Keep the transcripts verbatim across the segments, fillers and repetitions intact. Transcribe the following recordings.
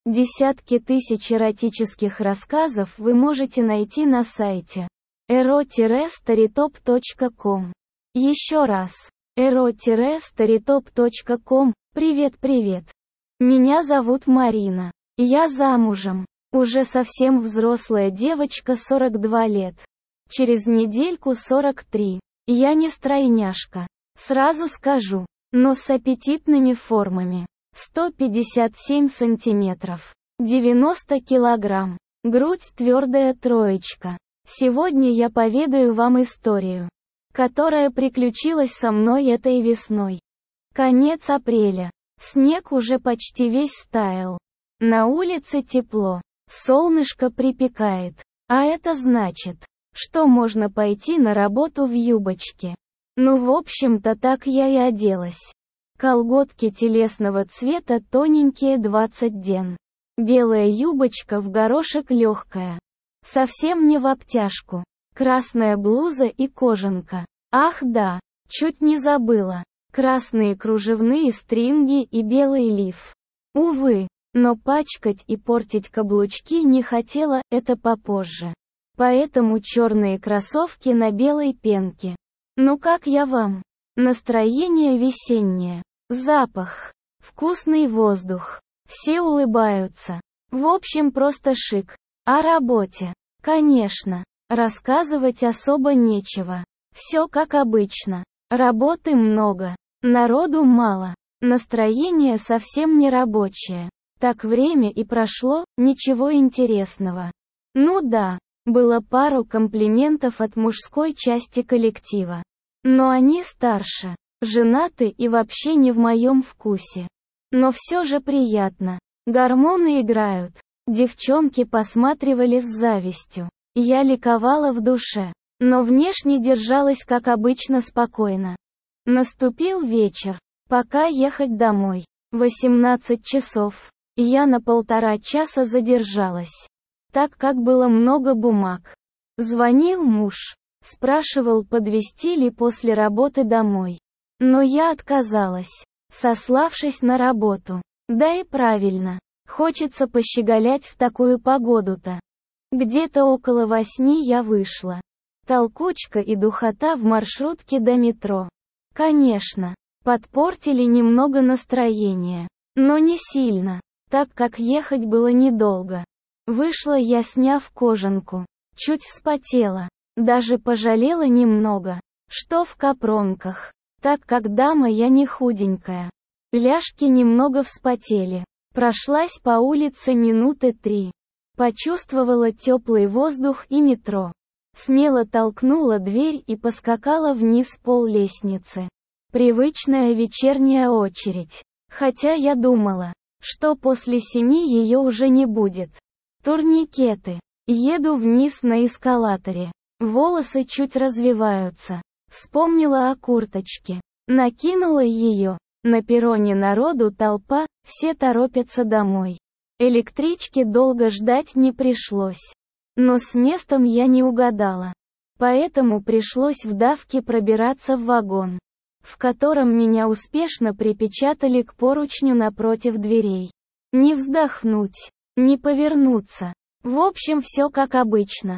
Десятки тысяч эротических рассказов вы можете найти на сайте эро старитоп точка ком. Еще раз. эро старитоп точка ком. Привет-привет. Меня зовут Марина. Я замужем. Уже совсем взрослая девочка, сорок два лет. Через недельку сорок три. Я не стройняшка. Сразу скажу. Но с аппетитными формами. сто пятьдесят семь сантиметров. девяносто килограмм. Грудь твердая троечка. Сегодня я поведаю вам историю, которая приключилась со мной этой весной. Конец апреля. Снег уже почти весь стаял. На улице тепло. Солнышко припекает. А это значит, что можно пойти на работу в юбочке. Ну, в общем-то, так я и оделась. Колготки телесного цвета тоненькие двадцать ден. Белая юбочка в горошек легкая. Совсем не в обтяжку. Красная блуза и кожанка. Ах да, чуть не забыла. Красные кружевные стринги и белый лиф. Увы, но пачкать и портить каблучки не хотела, это попозже. Поэтому черные кроссовки на белой пенке. Ну как я вам? Настроение весеннее. Запах. Вкусный воздух. Все улыбаются. В общем, просто шик. О работе. Конечно. Рассказывать особо нечего. Все как обычно. Работы много. Народу мало. Настроение совсем не рабочее. Так время и прошло, ничего интересного. Ну да, было пару комплиментов от мужской части коллектива. Но они старше. Женаты и вообще не в моем вкусе. Но все же приятно. Гормоны играют. Девчонки посматривали с завистью. Я ликовала в душе. Но внешне держалась как обычно спокойно. Наступил вечер. Пока ехать домой. восемнадцать часов. Я на полтора часа задержалась. Так как было много бумаг. Звонил муж. Спрашивал, подвезти ли после работы домой. Но я отказалась, сославшись на работу. Да и правильно. Хочется пощеголять в такую погоду-то. Где-то около восьми я вышла. Толкучка и духота в маршрутке до метро. Конечно, подпортили немного настроение. Но не сильно, так как ехать было недолго. Вышла я, сняв кожанку. Чуть вспотела. Даже пожалела немного, что в капронках. Так как дама я не худенькая. Ляжки немного вспотели. Прошлась по улице минуты три. Почувствовала теплый воздух и метро. Смело толкнула дверь и поскакала вниз пол лестницы. Привычная вечерняя очередь. Хотя я думала, что после семи ее уже не будет. Турникеты. Еду вниз на эскалаторе. Волосы чуть развиваются. Вспомнила о курточке. Накинула ее. На перроне народу толпа, все торопятся домой. Электрички долго ждать не пришлось. Но с местом я не угадала. Поэтому пришлось в давке пробираться в вагон, в котором меня успешно припечатали к поручню напротив дверей. Не вздохнуть, не повернуться. В общем, все как обычно.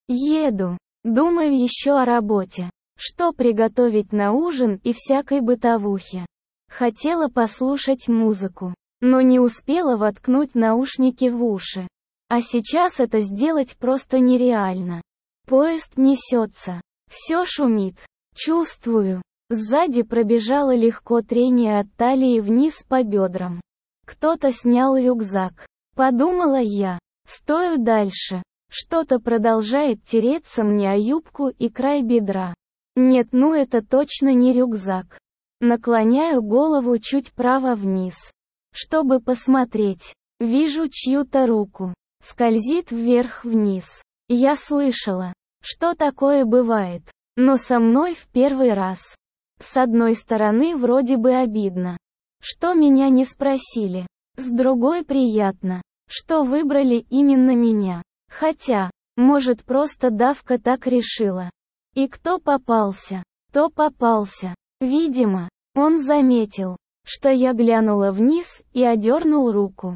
Еду. Думаю еще о работе. Что приготовить на ужин и всякой бытовухе. Хотела послушать музыку, но не успела воткнуть наушники в уши. А сейчас это сделать просто нереально. Поезд несется. Все шумит. Чувствую. Сзади пробежало легко трение от талии вниз по бедрам. Кто-то снял рюкзак. Подумала я. Стою дальше. Что-то продолжает тереться мне о юбку и край бедра. Нет, ну это точно не рюкзак. Наклоняю голову чуть право вниз, чтобы посмотреть. Вижу чью-то руку. Скользит вверх-вниз. Я слышала, что такое бывает, но со мной в первый раз. С одной стороны вроде бы обидно, что меня не спросили. С другой приятно, что выбрали именно меня. Хотя, может, просто давка так решила. И кто попался, то попался. Видимо, он заметил, что я глянула вниз и одернул руку.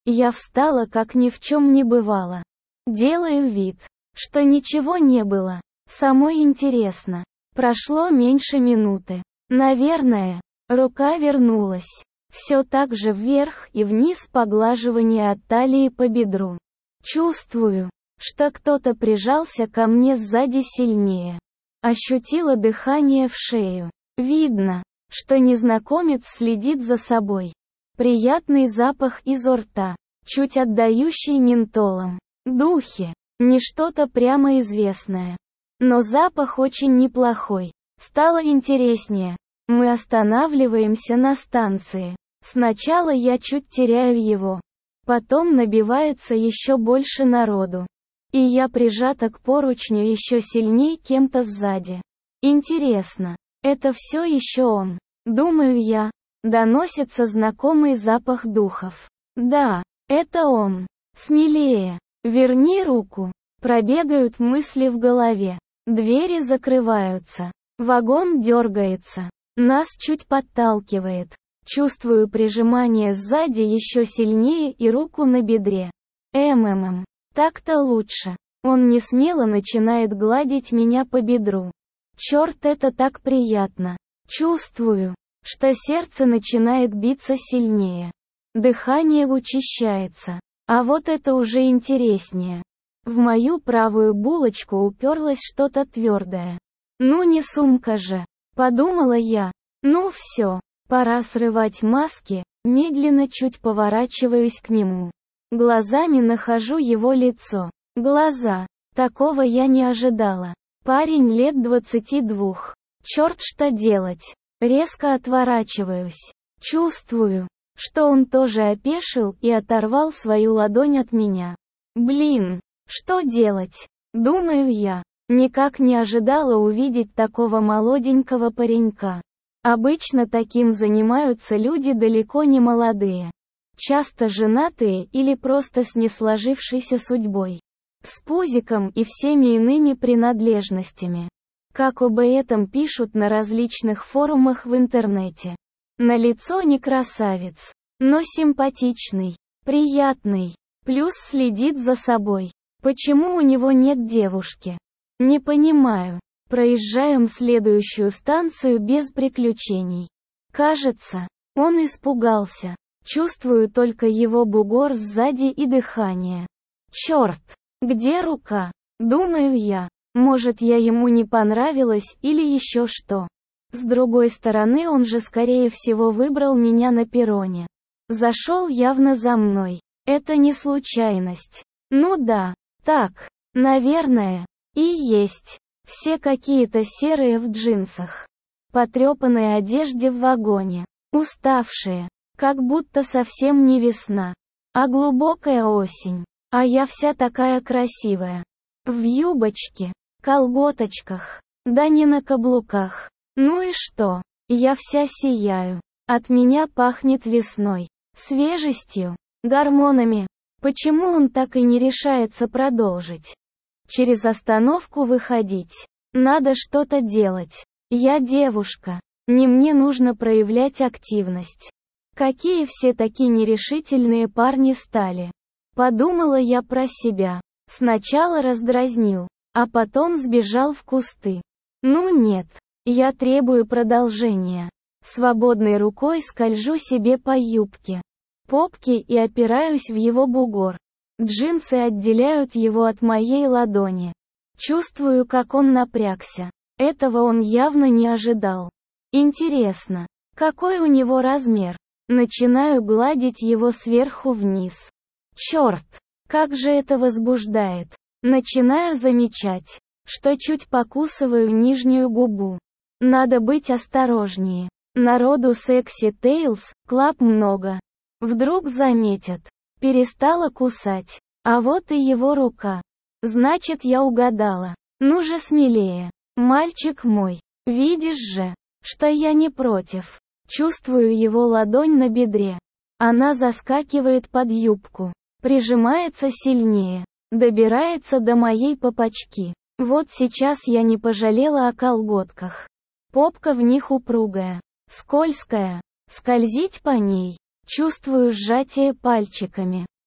Я встала, как ни в чем не бывало. Делаю вид, что ничего не было. Самой интересно. Прошло меньше минуты. Наверное, рука вернулась. Все так же вверх и вниз поглаживание от талии по бедру. Чувствую, что кто-то прижался ко мне сзади сильнее. Ощутила дыхание в шею. Видно, что незнакомец следит за собой. Приятный запах изо рта, чуть отдающий ментолом. Духи. Не что-то прямо известное. Но запах очень неплохой. Стало интереснее. Мы останавливаемся на станции. Сначала я чуть теряю его. Потом набивается еще больше народу. И я прижата к поручню еще сильнее кем-то сзади. Интересно, это все еще он? Думаю я. Доносится знакомый запах духов. Да, это он. Смелее. Верни руку. Пробегают мысли в голове. Двери закрываются. Вагон дергается. Нас чуть подталкивает. Чувствую прижимание сзади еще сильнее и руку на бедре. МММ. Так-то лучше. Он несмело начинает гладить меня по бедру. Черт, это так приятно. Чувствую, что сердце начинает биться сильнее. Дыхание учащается. А вот это уже интереснее. В мою правую булочку уперлось что-то твердое. Ну не сумка же, подумала я. Ну все, пора срывать маски, медленно чуть поворачиваюсь к нему. Глазами нахожу его лицо. Глаза. Такого я не ожидала. Парень лет двадцати двух. Черт, что делать? Резко отворачиваюсь. Чувствую, что он тоже опешил и оторвал свою ладонь от меня. Блин, что делать? Думаю я. Никак не ожидала увидеть такого молоденького паренька. Обычно таким занимаются люди далеко не молодые. Часто женатые или просто с несложившейся судьбой. С пузиком и всеми иными принадлежностями. Как об этом пишут на различных форумах в интернете. На лицо не красавец, но симпатичный, приятный, плюс следит за собой. Почему у него нет девушки? Не понимаю. Проезжаем следующую станцию без приключений. Кажется, он испугался. Чувствую только его бугор сзади и дыхание. Черт, где рука? Думаю я. Может, я ему не понравилась или еще что. С другой стороны, он же скорее всего выбрал меня на перроне. Зашел явно за мной. Это не случайность. Ну да, так, наверное, и есть. Все какие-то серые в джинсах. Потрепанной одежде в вагоне. Уставшие. Как будто совсем не весна, а глубокая осень. А я вся такая красивая. В юбочке, колготочках, да не на каблуках. Ну и что? Я вся сияю. От меня пахнет весной, свежестью, гормонами. Почему он так и не решается продолжить? Через остановку выходить. Надо что-то делать. Я девушка. Не мне нужно проявлять активность. Какие все такие нерешительные парни стали. Подумала я про себя. Сначала раздразнил, а потом сбежал в кусты. Ну нет, я требую продолжения. Свободной рукой скольжу себе по юбке, попке и опираюсь в его бугор. Джинсы отделяют его от моей ладони. Чувствую, как он напрягся. Этого он явно не ожидал. Интересно, какой у него размер? Начинаю гладить его сверху вниз. Черт, как же это возбуждает. Начинаю замечать, что чуть покусываю нижнюю губу. Надо быть осторожнее. Народу секси тейлс клаб много. Вдруг заметят. Перестала кусать. А вот и его рука. Значит, я угадала. Ну же смелее. Мальчик мой. Видишь же, что я не против. Чувствую его ладонь на бедре. Она заскакивает под юбку. Прижимается сильнее. Добирается до моей попочки. Вот сейчас я не пожалела о колготках. Попка в них упругая. Скользкая. Скользить по ней. Чувствую сжатие пальчиками.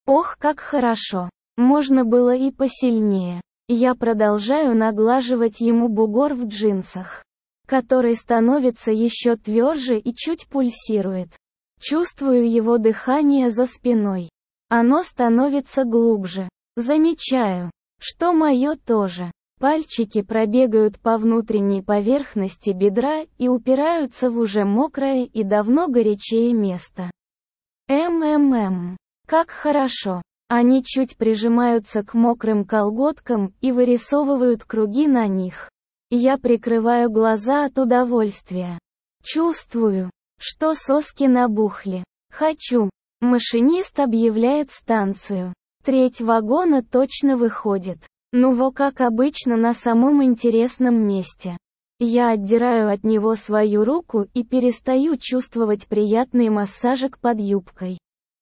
Ох, как хорошо. Можно было и посильнее. Я продолжаю наглаживать ему бугор в джинсах, который становится еще тверже и чуть пульсирует. Чувствую его дыхание за спиной. Оно становится глубже. Замечаю, что мое тоже. Пальчики пробегают по внутренней поверхности бедра и упираются в уже мокрое и давно горячее место. МММ. Как хорошо. Они чуть прижимаются к мокрым колготкам и вырисовывают круги на них. Я прикрываю глаза от удовольствия. Чувствую, что соски набухли. Хочу. Машинист объявляет станцию. Треть вагона точно выходит. Ну во как обычно на самом интересном месте. Я отдираю от него свою руку и перестаю чувствовать приятный массажик под юбкой.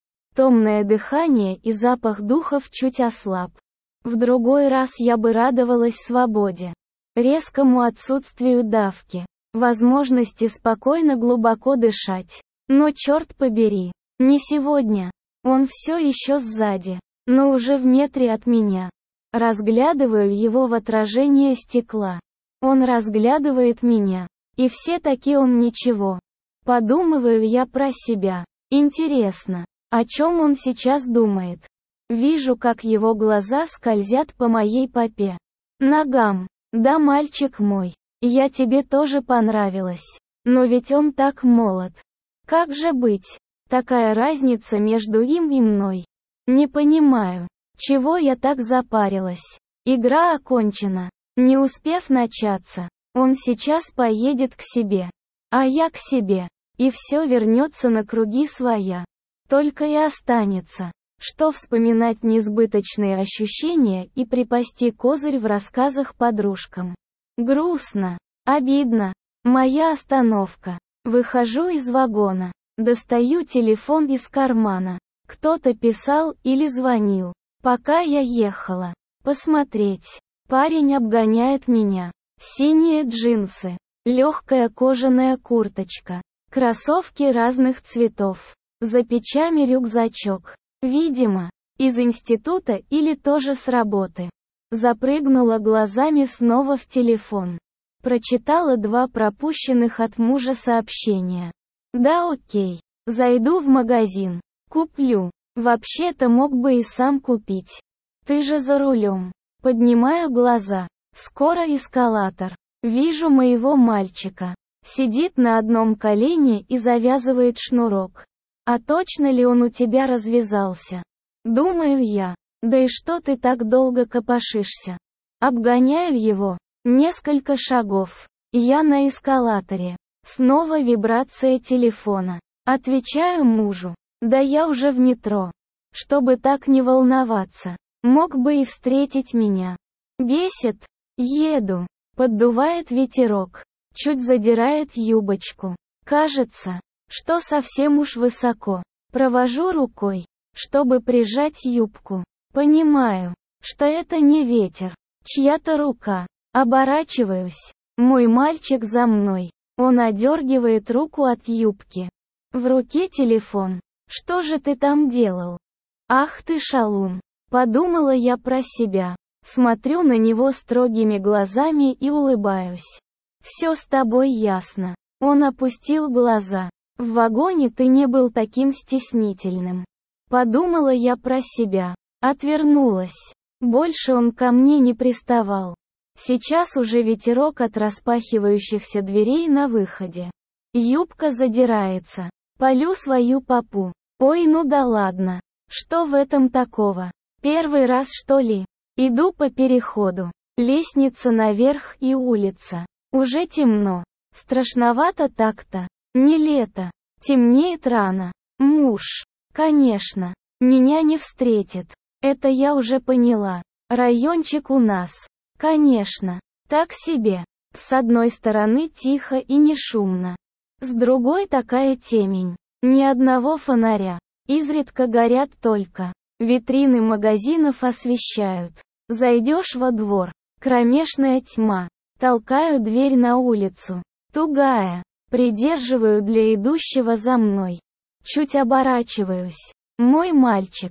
Томное дыхание и запах духов чуть ослаб. В другой раз я бы радовалась свободе, резкому отсутствию давки, возможности спокойно глубоко дышать. Но черт побери, не сегодня. Он все еще сзади, но уже в метре от меня. Разглядываю его в отражение стекла. Он разглядывает меня. И все-таки он ничего. Подумываю я про себя. Интересно, о чем он сейчас думает. Вижу, как его глаза скользят по моей попе. Ногам. Да, мальчик мой, я тебе тоже понравилась. Но ведь он так молод. Как же быть? Такая разница между им и мной. Не понимаю. Чего я так запарилась? Игра окончена. Не успев начаться, он сейчас поедет к себе. А я к себе. И все вернется на круги своя. Только и останется, что вспоминать несбыточные ощущения и припасти козырь в рассказах подружкам. Грустно. Обидно. Моя остановка. Выхожу из вагона. Достаю телефон из кармана. Кто-то писал или звонил. Пока я ехала. Посмотреть. Парень обгоняет меня. Синие джинсы. Легкая кожаная курточка. Кроссовки разных цветов. За плечами рюкзачок. Видимо, из института или тоже с работы. Запрыгнула глазами снова в телефон. Прочитала два пропущенных от мужа сообщения. Да окей. Зайду в магазин. Куплю. Вообще-то мог бы и сам купить. Ты же за рулем. Поднимаю глаза. Скоро эскалатор. Вижу моего мальчика. Сидит на одном колене и завязывает шнурок. А точно ли он у тебя развязался? Думаю я. Да и что ты так долго копошишься? Обгоняю его. Несколько шагов. Я на эскалаторе. Снова вибрация телефона. Отвечаю мужу. Да я уже в метро. Чтобы так не волноваться. Мог бы и встретить меня. Бесит. Еду. Поддувает ветерок. Чуть задирает юбочку. Кажется, что совсем уж высоко. Провожу рукой, чтобы прижать юбку. Понимаю, что это не ветер. Чья-то рука. Оборачиваюсь. Мой мальчик за мной. Он одергивает руку от юбки. В руке телефон. Что же ты там делал? Ах ты шалун. Подумала я про себя. Смотрю на него строгими глазами и улыбаюсь. Все с тобой ясно. Он опустил глаза. В вагоне ты не был таким стеснительным. Подумала я про себя. Отвернулась. Больше он ко мне не приставал. Сейчас уже ветерок от распахивающихся дверей на выходе. Юбка задирается. Полю свою попу. Ой, ну да ладно. Что в этом такого? Первый раз что ли? Иду по переходу. Лестница наверх и улица. Уже темно. Страшновато так-то. Не лето. Темнеет рано. Муж. Конечно. Меня не встретит. Это я уже поняла. Райончик у нас. Конечно. Так себе. С одной стороны тихо и не шумно. С другой такая темень. Ни одного фонаря. Изредка горят только. Витрины магазинов освещают. Зайдешь во двор. Кромешная тьма. Толкаю дверь на улицу. Тугая. Придерживаю для идущего за мной. Чуть оборачиваюсь. Мой мальчик.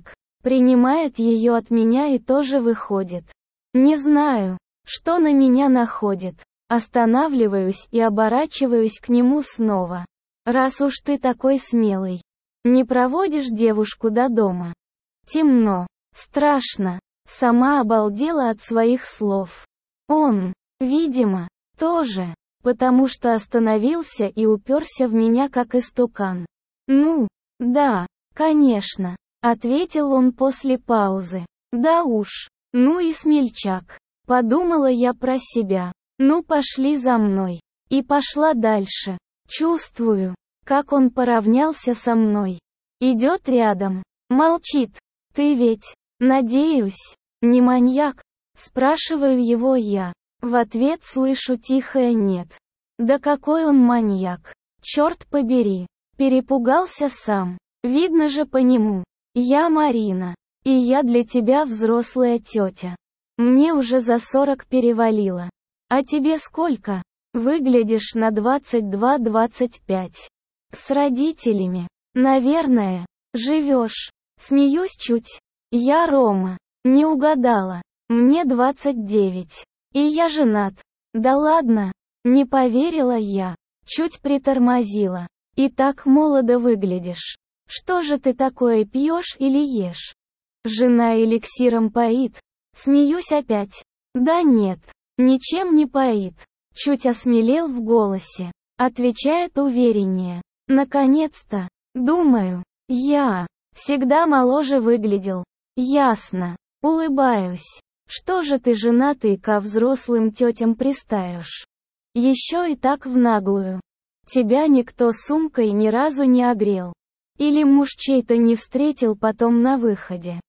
Принимает ее от меня и тоже выходит. Не знаю, что на меня находит. Останавливаюсь и оборачиваюсь к нему снова. Раз уж ты такой смелый, не проводишь девушку до дома. Темно, страшно. Сама обалдела от своих слов. Он, видимо, тоже, потому что остановился и уперся в меня как истукан. «Ну, да, конечно», — ответил он после паузы. «Да уж, ну и смельчак», — подумала я про себя. «Ну пошли за мной». И пошла дальше. Чувствую, как он поравнялся со мной. Идет рядом. Молчит. «Ты ведь, надеюсь, не маньяк?» Спрашиваю его я. В ответ слышу тихое «нет». Да какой он маньяк? Черт побери. Перепугался сам. Видно же по нему. Я Марина. И я для тебя взрослая тетя. Мне уже за сорок перевалило. А тебе сколько? Выглядишь на двадцать два — двадцать пять. С родителями, наверное, живешь. Смеюсь чуть. Я Рома. Не угадала. Мне двадцать девять. И я женат. Да ладно. Не поверила я. Чуть притормозила. И так молодо выглядишь. Что же ты такое пьешь или ешь? Жена эликсиром поит. Смеюсь опять. Да нет, ничем не поит. Чуть осмелел в голосе. Отвечает увереннее. Наконец-то. Думаю. Я. Всегда моложе выглядел. Ясно. Улыбаюсь. Что же ты женатый ко взрослым тетям пристаешь? Еще и так в наглую. Тебя никто сумкой ни разу не огрел. Или муж чей-то не встретил потом на выходе.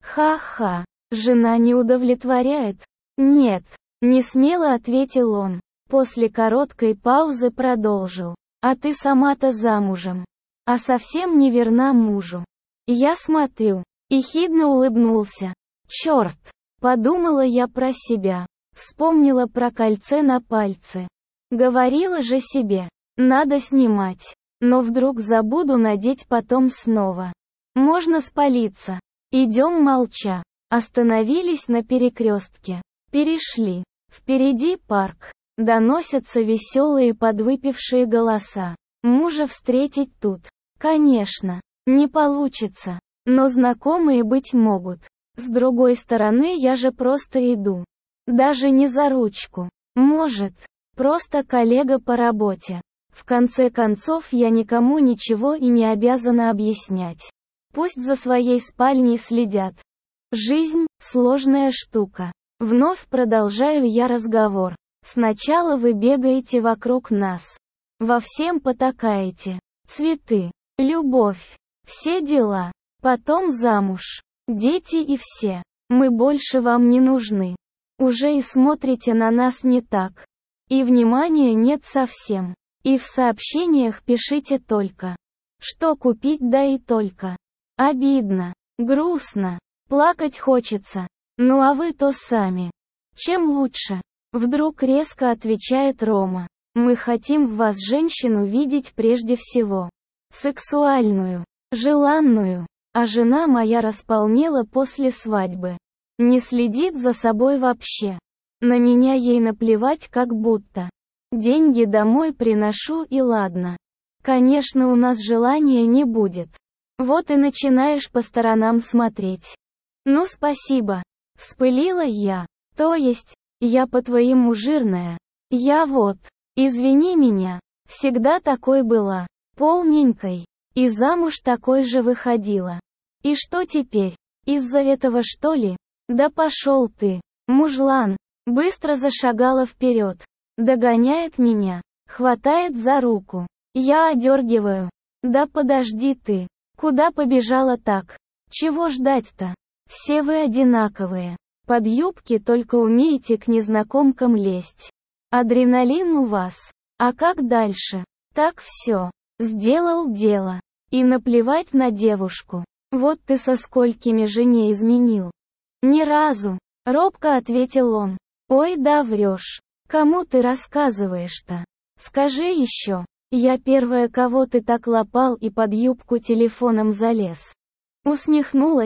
Ха-ха. Жена не удовлетворяет? Нет. Не смело ответил он. После короткой паузы продолжил. А ты сама-то замужем. А совсем не верна мужу. Я смотрю. Ехидно улыбнулся. Черт. Подумала я про себя. Вспомнила про кольцо на пальце. Говорила же себе. Надо снимать. Но вдруг забуду надеть потом снова. Можно спалиться. Идем молча. Остановились на перекрестке. Перешли. Впереди парк. Доносятся веселые подвыпившие голоса. Мужа встретить тут, конечно, не получится. Но знакомые быть могут. С другой стороны, я же просто иду. Даже не за ручку. Может, просто коллега по работе. В конце концов, я никому ничего и не обязана объяснять. Пусть за своей спальней следят. Жизнь – сложная штука. Вновь продолжаю я разговор. Сначала вы бегаете вокруг нас. Во всем потакаете. Цветы, любовь, все дела. Потом замуж, дети и все. Мы больше вам не нужны. Уже и смотрите на нас не так. И внимания нет совсем. И в сообщениях пишите только. Что купить, да и только. Обидно, грустно, плакать хочется. Ну а вы то сами. Чем лучше? Вдруг резко отвечает Рома. Мы хотим в вас женщину видеть прежде всего. Сексуальную, желанную. А жена моя располнела после свадьбы. Не следит за собой вообще. На меня ей наплевать как будто. Деньги домой приношу и ладно. Конечно, у нас желания не будет. Вот и начинаешь по сторонам смотреть. Ну спасибо. Вспылила я. То есть, я по-твоему жирная. Я вот. Извини меня. Всегда такой была. Полненькой. И замуж такой же выходила. И что теперь? Из-за этого что ли? Да пошел ты. Мужлан. Быстро зашагала вперед. Догоняет меня. Хватает за руку. Я одергиваю. Да подожди ты. Куда побежала так? Чего ждать-то? Все вы одинаковые. Под юбки только умеете к незнакомкам лезть. Адреналин у вас. А как дальше? Так все. Сделал дело. И наплевать на девушку. Вот ты со сколькими жене изменил. Ни разу. Робко ответил он. Ой, да врешь. Кому ты рассказываешь-то? Скажи еще. Я первая, кого ты так лапал и под юбку телефоном залез. Усмехнулась.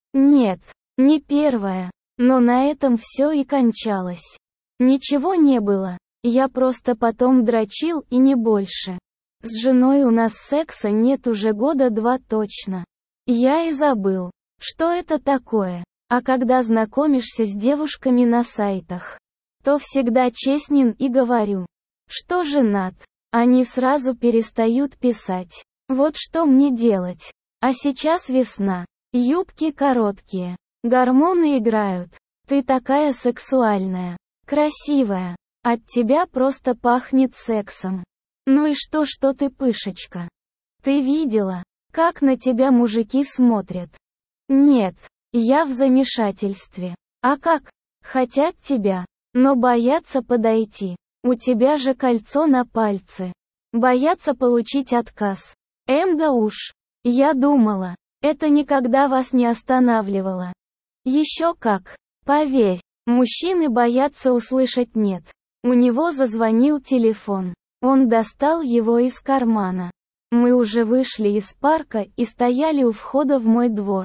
Нет, не первая. Но на этом все и кончалось. Ничего не было. Я просто потом дрочил и не больше. С женой у нас секса нет уже года два точно. Я и забыл, что это такое. А когда знакомишься с девушками на сайтах, то всегда честен и говорю, что женат. Они сразу перестают писать. Вот что мне делать. А сейчас весна. Юбки короткие. Гормоны играют. Ты такая сексуальная. Красивая. От тебя просто пахнет сексом. Ну и что, что ты пышечка? Ты видела, как на тебя мужики смотрят? Нет, я в замешательстве. А как? Хотят тебя, но боятся подойти. У тебя же кольцо на пальце. Боятся получить отказ. Эм да уж. Я думала, это никогда вас не останавливало. Еще как. Поверь, мужчины боятся услышать «нет». У него зазвонил телефон. Он достал его из кармана. Мы уже вышли из парка и стояли у входа в мой двор.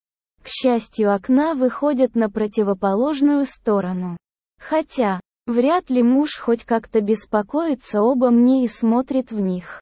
К счастью, окна выходят на противоположную сторону. Хотя, вряд ли муж хоть как-то беспокоится обо мне и смотрит в них.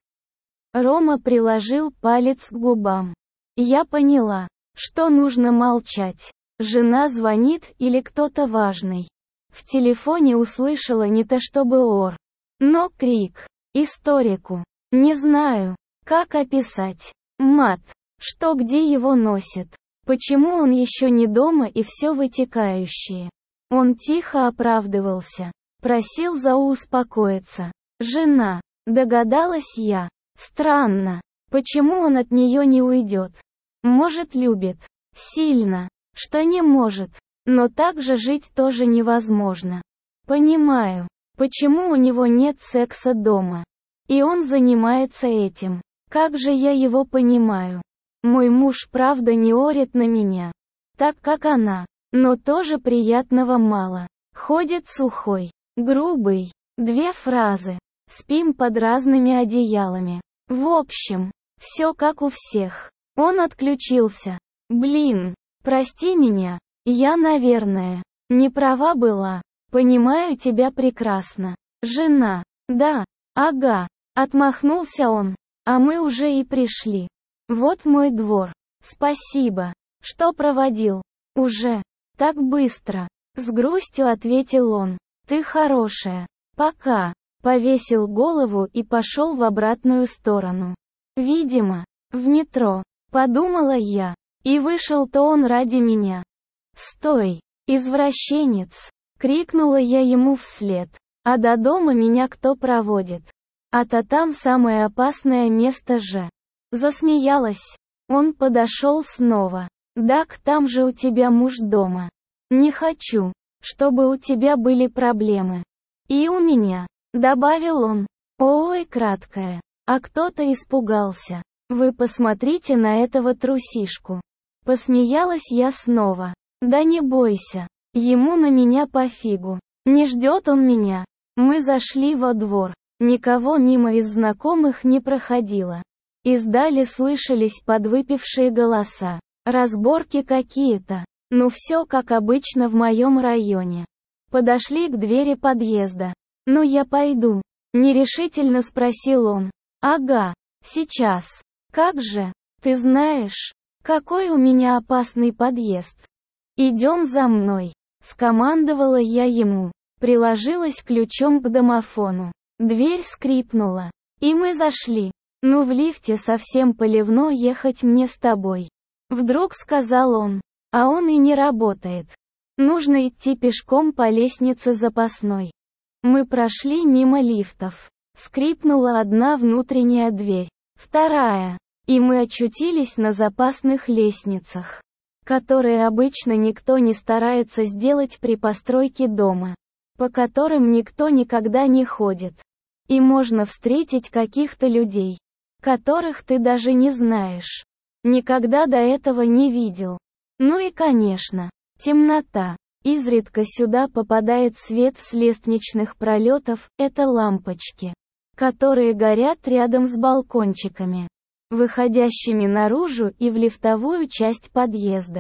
Рома приложил палец к губам. Я поняла, что нужно молчать. Жена звонит или кто-то важный. В телефоне услышала не то чтобы ор, но крик. Историку. Не знаю, как описать. Мат. Что где его носит? Почему он еще не дома и все вытекающее? Он тихо оправдывался. Просил за успокоиться. Жена. Догадалась я. Странно. Почему он от нее не уйдет? Может, любит. Сильно. Что не может. Но так же жить тоже невозможно. Понимаю, почему у него нет секса дома. И он занимается этим. Как же я его понимаю. Мой муж правда не орет на меня. Так как она. Но тоже приятного мало. Ходит сухой. Грубый. Две фразы. Спим под разными одеялами. В общем, все как у всех. Он отключился. Блин. Прости меня. Я, наверное, не права была. Понимаю тебя прекрасно. Жена. Да. Ага. Отмахнулся он. А мы уже и пришли. Вот мой двор. Спасибо, что проводил. Уже. Так быстро. С грустью ответил он. Ты хорошая. Пока. Повесил голову и пошел в обратную сторону. Видимо, в метро. Подумала я. И вышел-то он ради меня. «Стой, извращенец!» — крикнула я ему вслед. «А до дома меня кто проводит? А-то там самое опасное место же!» Засмеялась. Он подошел снова. «Дак, там же у тебя муж дома. Не хочу, чтобы у тебя были проблемы. И у меня», — добавил он. Ой, краткое. А кто-то испугался. «Вы посмотрите на этого трусишку». Посмеялась я снова. Да не бойся. Ему на меня пофигу. Не ждет он меня. Мы зашли во двор. Никого мимо из знакомых не проходило. Издали слышались подвыпившие голоса. Разборки какие-то. Ну все как обычно в моем районе. Подошли к двери подъезда. «Ну я пойду», — нерешительно спросил он. «Ага, сейчас. Как же, ты знаешь, какой у меня опасный подъезд. Идем за мной», — скомандовала я ему. Приложилась ключом к домофону. Дверь скрипнула. И мы зашли. «Ну в лифте совсем поливно ехать мне с тобой», — вдруг сказал он. А он и не работает. Нужно идти пешком по лестнице запасной. Мы прошли мимо лифтов. Скрипнула одна внутренняя дверь. Вторая. И мы очутились на запасных лестницах, которые обычно никто не старается сделать при постройке дома, по которым никто никогда не ходит. И можно встретить каких-то людей, которых ты даже не знаешь. Никогда до этого не видел. Ну и конечно, темнота. Изредка сюда попадает свет с лестничных пролетов, это лампочки, которые горят рядом с балкончиками, выходящими наружу и в лифтовую часть подъезда.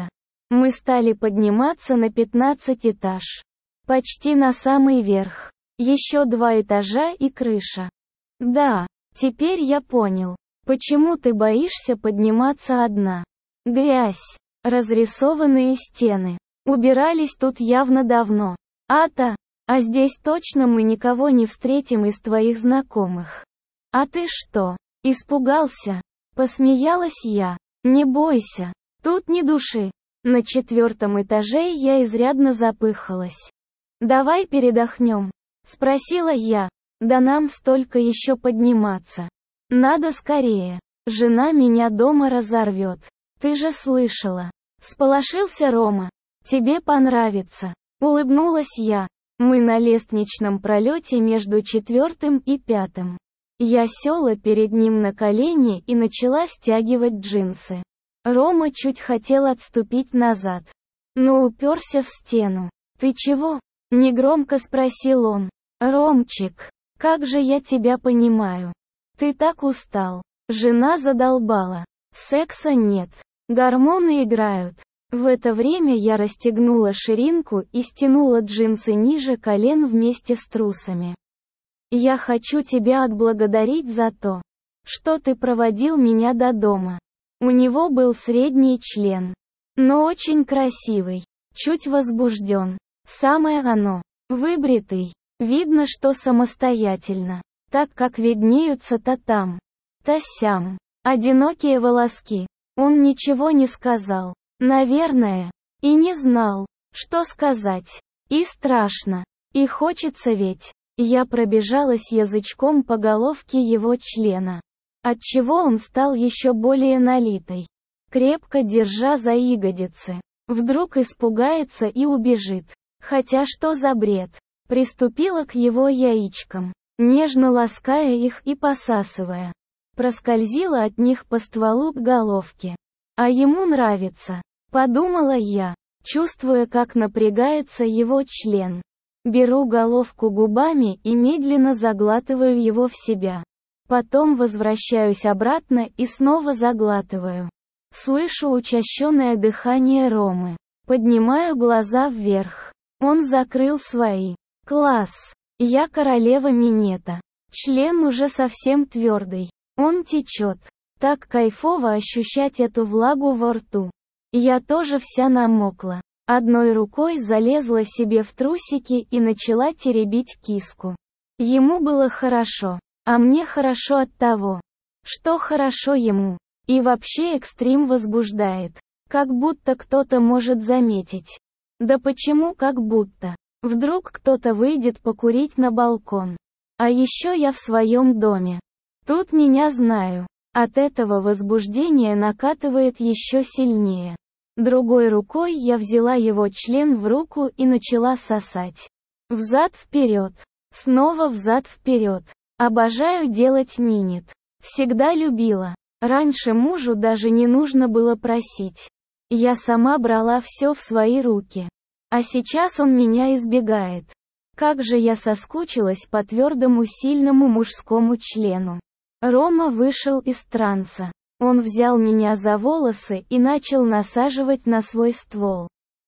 Мы стали подниматься на пятнадцатый этаж. Почти на самый верх. Еще два этажа и крыша. Да, теперь я понял, почему ты боишься подниматься одна. Грязь, разрисованные стены. Убирались тут явно давно. А-то, а здесь точно мы никого не встретим из твоих знакомых. А ты что, испугался? Посмеялась я. Не бойся, тут ни души. На четвертом этаже я изрядно запыхалась. «Давай передохнем?» — спросила я. «Да нам столько еще подниматься. Надо скорее. Жена меня дома разорвет. Ты же слышала». Сполошился Рома. «Тебе понравится». Улыбнулась я. Мы на лестничном пролете между четвертым и пятым. Я села перед ним на колени и начала стягивать джинсы. Рома чуть хотел отступить назад, но уперся в стену. «Ты чего?» — негромко спросил он. «Ромчик, как же я тебя понимаю. Ты так устал. Жена задолбала. Секса нет. Гормоны играют». В это время я расстегнула ширинку и стянула джинсы ниже колен вместе с трусами. «Я хочу тебя отблагодарить за то, что ты проводил меня до дома». У него был средний член, но очень красивый, чуть возбужден. Самое оно, выбритый, видно, что самостоятельно, так как виднеются то там, то сям, одинокие волоски. Он ничего не сказал, наверное, и не знал, что сказать. И страшно, и хочется ведь. Я пробежалась язычком по головке его члена. Отчего он стал еще более налитой, крепко держа за ягодицы. Вдруг испугается и убежит. Хотя что за бред? Приступила к его яичкам, нежно лаская их и посасывая. Проскользила от них по стволу к головке. А ему нравится, подумала я, чувствуя, как напрягается его член. Беру головку губами и медленно заглатываю его в себя. Потом возвращаюсь обратно и снова заглатываю. Слышу учащенное дыхание Ромы. Поднимаю глаза вверх. Он закрыл свои. Класс. Я королева минета. Член уже совсем твердый. Он течет. Так кайфово ощущать эту влагу во рту. Я тоже вся намокла. Одной рукой залезла себе в трусики и начала теребить киску. Ему было хорошо. А мне хорошо от того, что хорошо ему. И вообще экстрим возбуждает. Как будто кто-то может заметить. Да почему как будто? Вдруг кто-то выйдет покурить на балкон. А еще я в своем доме. Тут меня знаю. От этого возбуждение накатывает еще сильнее. Другой рукой я взяла его член в руку и начала сосать. Взад-вперед. Снова взад-вперед. Обожаю делать минет. Всегда любила. Раньше мужу даже не нужно было просить. Я сама брала все в свои руки. А сейчас он меня избегает. Как же я соскучилась по твердому сильному мужскому члену. Рома вышел из транса. Он взял меня за волосы и начал насаживать на свой ствол.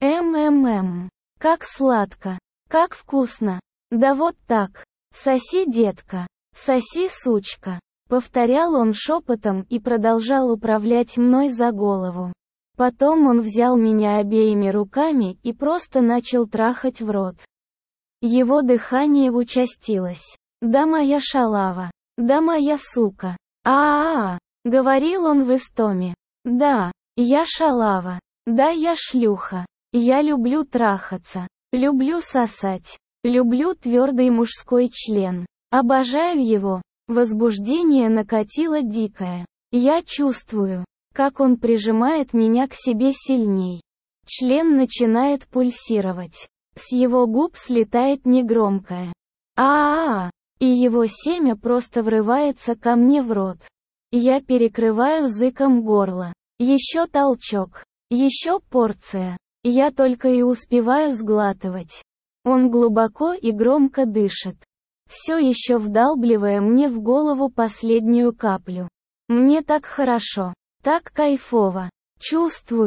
М-м-м. Как сладко. Как вкусно. Да вот так. Соси, детка. «Соси, сучка», — повторял он шепотом и продолжал управлять мной за голову. Потом он взял меня обеими руками и просто начал трахать в рот. Его дыхание участилось. «Да моя шалава! Да моя сука! А-а-а!» — говорил он в истоме. «Да, я шалава! Да я шлюха! Я люблю трахаться! Люблю сосать! Люблю твердый мужской член! Обожаю его!» Возбуждение накатило дикое. Я чувствую, как он прижимает меня к себе сильней. Член начинает пульсировать. С его губ слетает негромкое «А-а-а», и его семя просто врывается ко мне в рот. Я перекрываю языком горло. Еще толчок. Еще порция. Я только и успеваю сглатывать. Он глубоко и громко дышит, все еще вдалбливая мне в голову последнюю каплю. Мне так хорошо, так кайфово. Чувствую,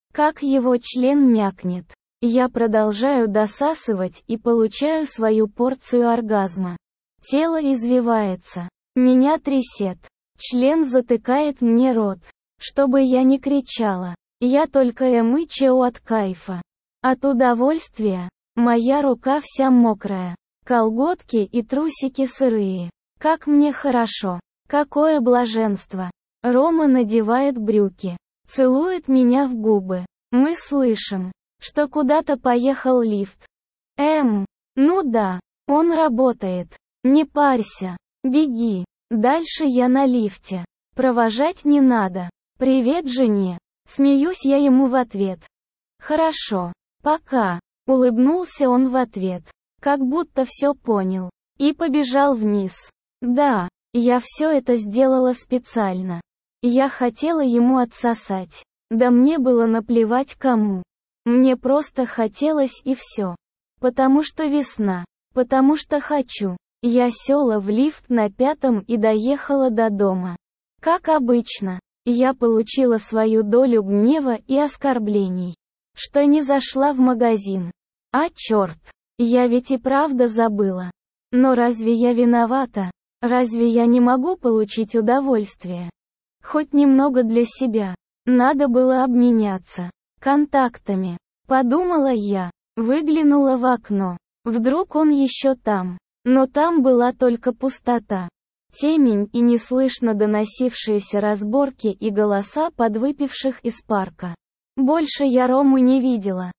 как его член мякнет. Я продолжаю досасывать и получаю свою порцию оргазма. Тело извивается. Меня трясет. Член затыкает мне рот. Чтобы я не кричала. Я только мычу от кайфа. От удовольствия. Моя рука вся мокрая. Колготки и трусики сырые. Как мне хорошо. Какое блаженство. Рома надевает брюки. Целует меня в губы. Мы слышим, что куда-то поехал лифт. Эм, ну да, он работает. Не парься. Беги. Дальше я на лифте. Провожать не надо. Привет жене. Смеюсь я ему в ответ. Хорошо. Пока. Улыбнулся он в ответ. Как будто все понял. И побежал вниз. Да, я все это сделала специально. Я хотела ему отсосать. Да мне было наплевать кому. Мне просто хотелось и все. Потому что весна. Потому что хочу. Я села в лифт на пятом и доехала до дома. Как обычно, я получила свою долю гнева и оскорблений. Что не зашла в магазин. А черт, я ведь и правда забыла. Но разве я виновата? Разве я не могу получить удовольствие? Хоть немного для себя. Надо было обменяться контактами. Подумала я. Выглянула в окно. Вдруг он еще там. Но там была только пустота. Темень и неслышно доносившиеся разборки и голоса подвыпивших из парка. Больше я Рому не видела.